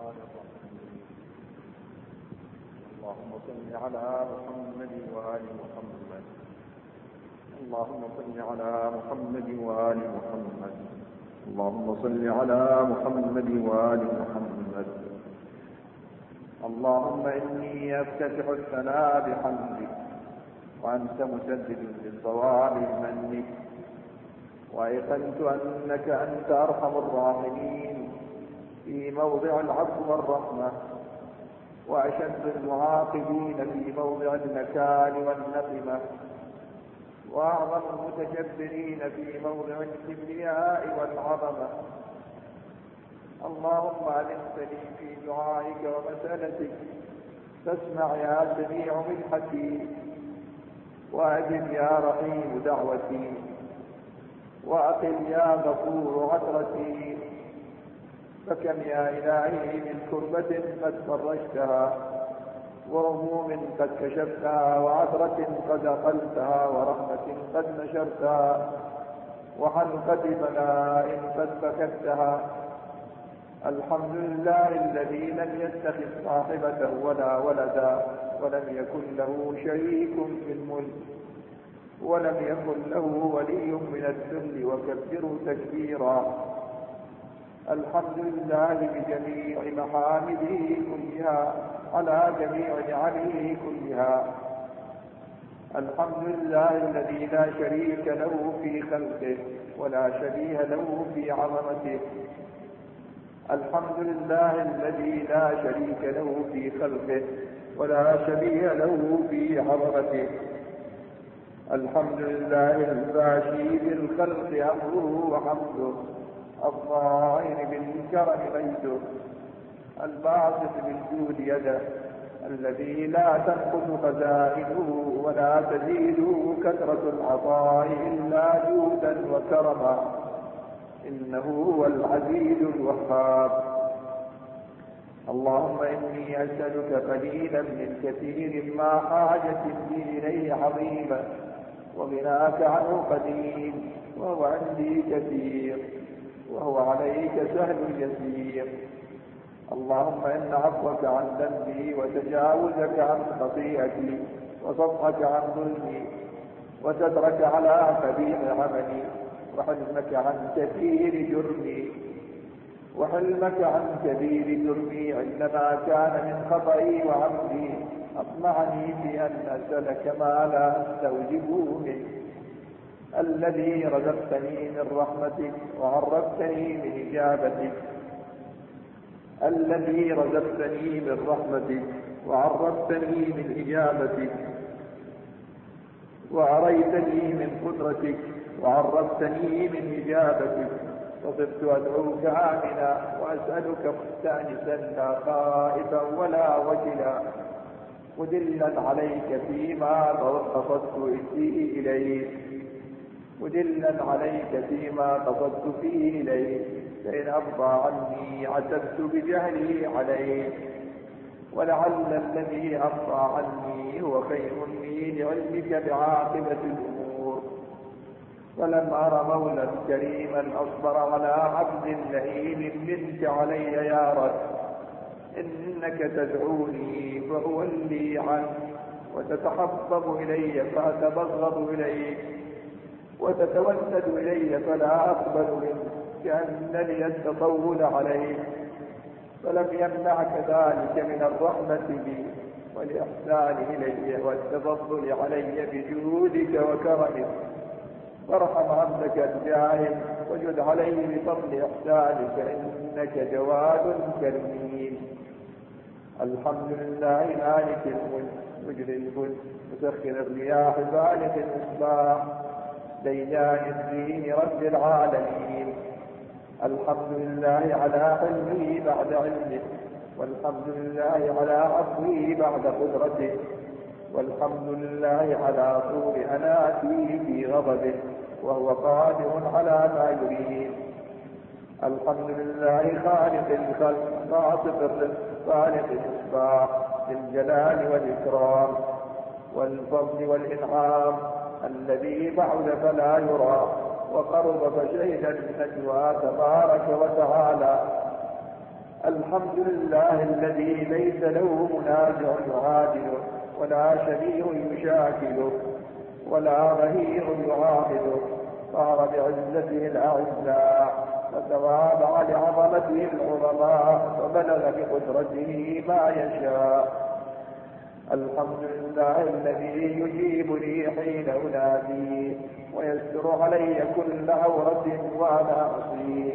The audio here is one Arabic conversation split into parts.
الرحمن الرحيم. اللهم صل على محمد وآل محمد. اللهم صل على محمد وآل محمد. اللهم صل على محمد وآل محمد. اللهم إني أفتتح الثناء بحمدك وأنت مسدد للصواب بمنك، وأيقنت أنك أنت أرحم الراحمين في موضع العفو والرحمة، وأشد المعاقبين في موضع النكال والنقمة، وأعظم المتجبرين في موضع الكبرياء والعظمة. اللهم ألنتني في دعائك ومسألتك، فاسمع يا سميع منحتي، وأجب يا رحيم دعوتي، وأقل يا غفور عثرتي. فكم يا إلهي من كربة قد فرجتها، وهموم قد كشفتها، وعثرة قد أقلتها، ورحمة قد نشرتها، وحلقة بلاء قد فكتها. الحمد لله الذي لم يتخذ صاحبة ولا ولدا، ولم يكن له شريك في الملك، ولم يكن له ولي من الذل، وكبره تكبيرا. الحمد لله بجميع محامده كلها، على جميع نعمه كلها. الحمد لله الذي لا شريك له في خلقه، ولا شبيه له في عظمته. الحمد لله الذي لا شريك له في خلقه، ولا شبيه له في عظمته. الحمد لله الباشي بالخلق أمره وحمده، الظاهر بالكرم غيثه، الباسط بالجود يده، الذي لا تنقص خزائنه ولا تزيده كثرة العطاء إلا جودا وكرما. إنه هو العزيز الوهاب. اللهم إني أسألك قليلا من كثير ما حاجة لي إليه عظيمة، وغناك عنه قديم، وهو عندي كثير، وهو عليك سهل يسير. اللهم إن عفوك عن ذنبي، وتجاوزك عن خطيئتي، وصفحك عن ظلمي، وسترك على قبيح عملي، وحلمك عن كثير جرمي، عندما كان من خطئي وعمدي، أطمعني في أن أسألك ما لا أستوجبه منك، الذي رزقتني من رحمتك وعرفتني من إجابتك، وأريتني من قدرتك وعرفتني من إجابتك. فصرت أدعوك آمنا، وأسألك مستأنسا لا خائفا ولا وجلا، مدلا عليك فيما قصدت فيه إليك، فإن أرضى عني عتبت بجهلي عليك. ولعل الذي أرضى عني هو خير لي لعلمك بعاقبة الأمور. فلم أر مولا كريما أصبر على عبد لئيم منك علي يا رب. إنك تدعوني فأولي عنك، وتتحبب إلي فأتبغض إليك، وتتولد إلي فلا أقبل منك، كأنني التطول عليك. فلم يمنعك ذلك من الرحمة بي والإحسان إلي والتفضل علي بجودك وكرمك. فارحم عبدك الجاهل، وجد عليه بفضل إحسانك، إنك جواد كريم. الحمد لله مالك الملك، مجري الفلك، مسخر الرياح، فالق الإصباح، ديان الدين، رب العالمين. الحمد لله على حلمه بعد علمه، والحمد لله على عفوه بعد قدرته، والحمد لله على طول أناته في غضبه، وهو قادر على ما يريد. الحمد لله خالق الخلق، باسط الرزق، خالق الإصباح، بالجلال والإكرام والفضل والإنعام، الذي بعد فلا يرى، وقرب فشهد النجوى تبارك وتعالى، الحمد لله الذي ليس له منازع يعادله، ولا شبيه يشاكله، ولا ظهير يعاقله. صار بعزته الأعزاء، وتواضع لعظمته العظماء، وبلغ بقدرته ما يشاء. الحمد لله الذي يجيبني حين أناديه، ويستر علي كل عورة وأنا أصيه،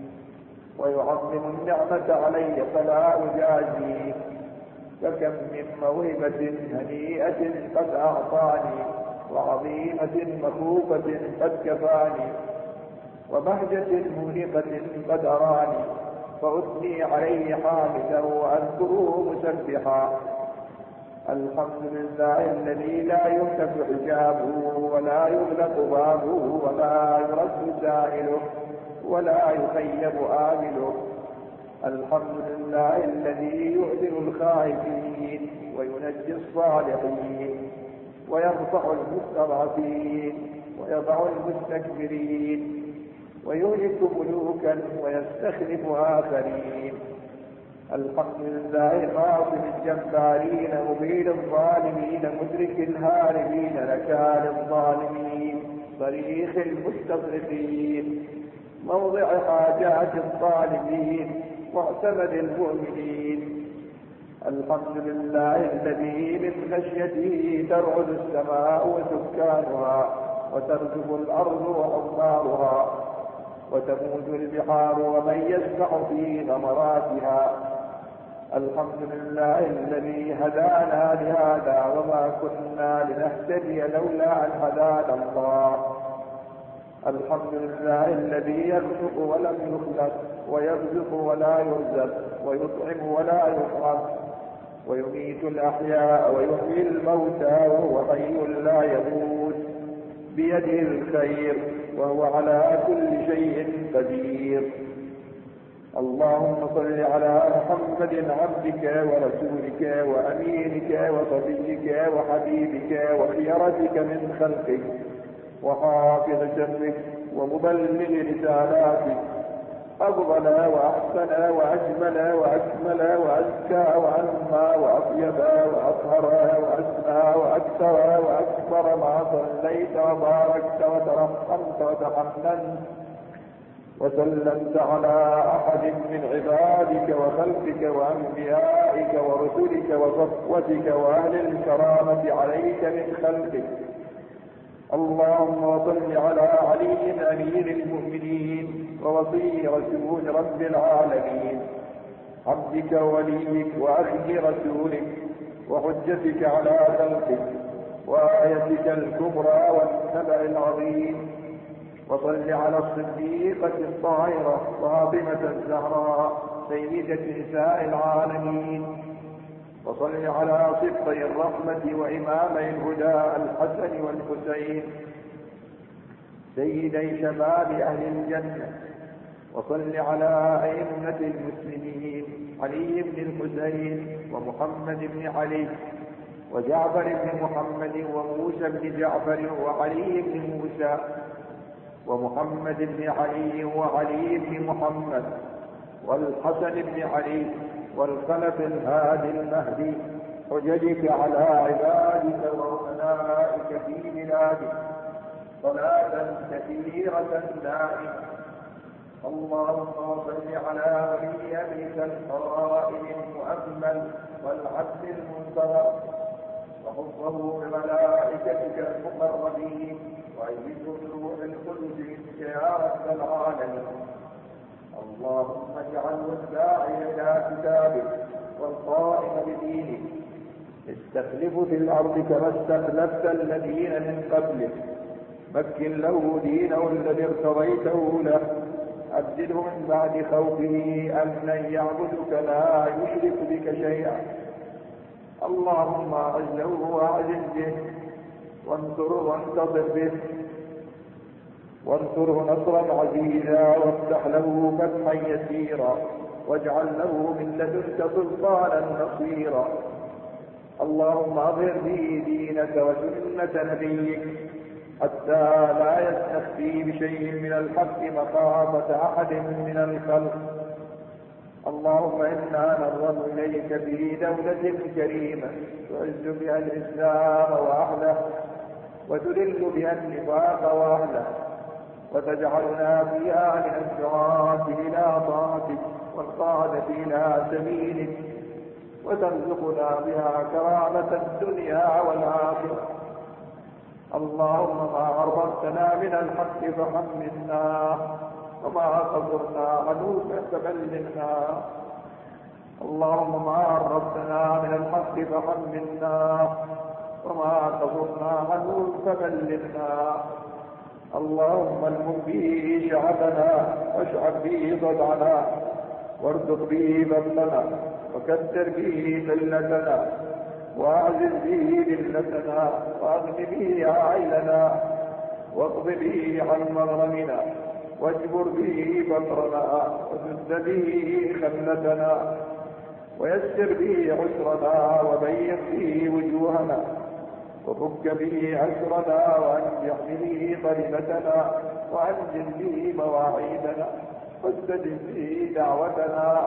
ويعظم النعمة علي فلا أجازيه. فكم من موهبة هنيئة قد أعطاني، وعظيمة مخوفة قد كفاني، وبهجة مهلقة قد أراني، فأثني عليه حامدا وأذكره مسبحا. الحمد لله الذي لا يهتك حجابه، ولا يغلق بابه، ولا يرد سائله، ولا يخيب آمله. الحمد لله الذي يؤذن الخائفين، وينجي الصالحين، ويرفع المستضعفين، ويضع المستكبرين، ويهلك ملوكا ويستخلف آخرين. الحمد لله قاصم الجبارين، مبين الظالمين، مدرك الهاربين، نكال الظالمين، صريخ المستصرخين، موضع حاجات الطالبين، معتمد المؤمنين. الحمد لله الذي من خشيته ترعد السماء وسكانها، وترجف الأرض وعمارها، وتموج البحار ومن يسبح في غمراتها. الحمد لله الذي هدانا لهذا، وما كنا لنهتدي لولا أن هدانا الله. الحمد لله الذي يرزق ولم يخلق، ويرزق ولا يرزق، ويطعم ولا يطعم، ويميت الأحياء ويحيي الموتى، وهو حي لا يموت، بيده الخير، وهو على كل شيء قدير. اللهم صل على محمد عبدك ورسولك وأمينك وصفيك وحبيبك وخيرتك من خلقك، وحافظ سرك، ومبلغ رسالاتك، أفضل وأحسن وأجمل وأكمل وأزكى وأنمى وأطيب وأطهر وأسمى وأكثر وأكبر ما صليت وباركت وترحمت وتحننت وسلمت على أحد من عبادك وخلقك وأنبيائك ورسلك وصفوتك وأهل الكرامة عليك من خلقك. اللهم صل على علي أمير المؤمنين، ووصي رسول رب العالمين، عبدك ووليك وأخي رسولك، وحجتك على خلقك، وآيتك الكبرى والنبأ العظيم. وصل على الصديقة الطاهرة فاطمة الزهراء سيدة نساء العالمين. وصل على صدقي الرحمة وإمامي الهدى الحسن والحسين سيدي شباب أهل الجنة. وصل على أئمة المسلمين علي بن الحسين ومحمد بن علي وجعفر بن محمد وموسى بن جعفر وعلي بن موسى ومحمد بن علي وعلي بن محمد والحسن بن علي والخلف الهادي المهدي، حججك على عبادك وأمنائك في بلادك صلاة كثيرة دائمة. اللهم صل على ولي أبيك القائم المؤمل والعبد المنتظر، وحفظه بملائكتك المقربين، وأيده بروح القدس منك يا رب العالمين. اللهم اجعله الداعي إلى كتابك والقائم بدينك، استخلف في الأرض كما استخلفت الذين من قبلك، مكن له دينه الذي ارتضيته له، أبدله من بعد خوفه أمنا يعبدك لا يشرك بك شيئا. اللهم أعزه وأعزز به، وانصره وانتصر به، وانصره نصرا عزيزا، وافتح له فتحا يسيرا، واجعل له من لدنك سلطانا نصيرا. اللهم اظهر به دينك وسنة نبيك حتى لا يستخفي بشيء من الحق مخافة أحد من الخلق. اللهم إنا نظر إليك في دولة كريمة تعز بها الإسلام وأهله وتذل بها النفاق وأهله، وتجعلنا فيها من الدعاة إلى طاعتك والقادة إلى سبيلك، وترزقنا بها كرامة الدنيا والآخرة. اللهم ما عرفتنا من الحق فحملنا، وما قصرنا عنه فبلغنا. اللهم ما عرفتنا من الحق فحملنا، وما قصرنا عنه فبلغنا. اللهم الهم به شعبنا، واشعب به صدعنا، وارزق به بطننا، وكثر به قلتنا، واعزز به ذلتنا، واغن به عائلنا، واقض به عن مغرمنا، واجبر به فقرنا، وسد به خلتنا، ويسر به عسرنا، وبيض به وجوهنا، وفك به عسرنا، وانجح به طلبتنا، وانجل به مواعيدنا، واستجب به دعوتنا،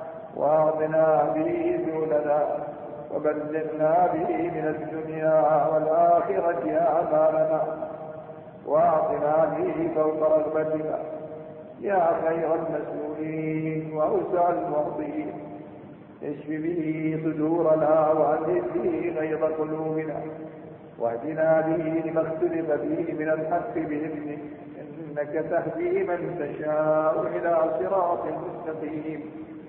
واعطنا به ذولنا، وبلغنا به من الدنيا والآخرة آمالنا، واعطنا به فوق رغبتنا يا خير المسؤولين وأوسع المعطين. اشف به صدورنا، وأذهب به غيظ قلوبنا، واهدنا به لما اختلف فيه من الحق بإذنك، إنك تهدي من تشاء إلى صراط مستقيم.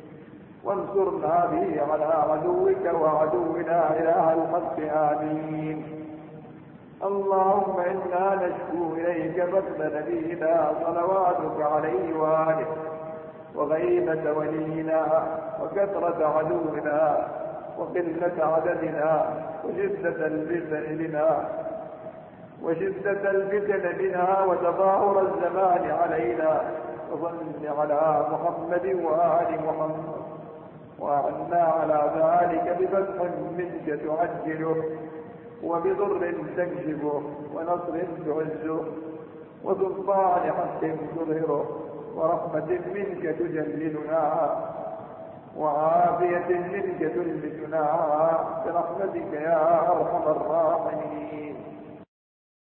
وانصرنا به على عدوك وعدونا إله الحق. آمين. اللهم إنا نشكو إليك فضل نبينا صلواتك عليه وآله، وغيبة ولينا، وكثرة عدونا، وقلة عددنا، وشدة الفتن بنا، وتظاهر الزمان علينا. وصل على محمد وآل محمد، وعنا على ذلك بفتح منك تعجله، وبضر تكشفه، ونصر تعزه، وسلطان حق تظهره، ورحمة منك تجللنا، وعافية منك تلبسنا، برحمتك يا أرحم الراحمين.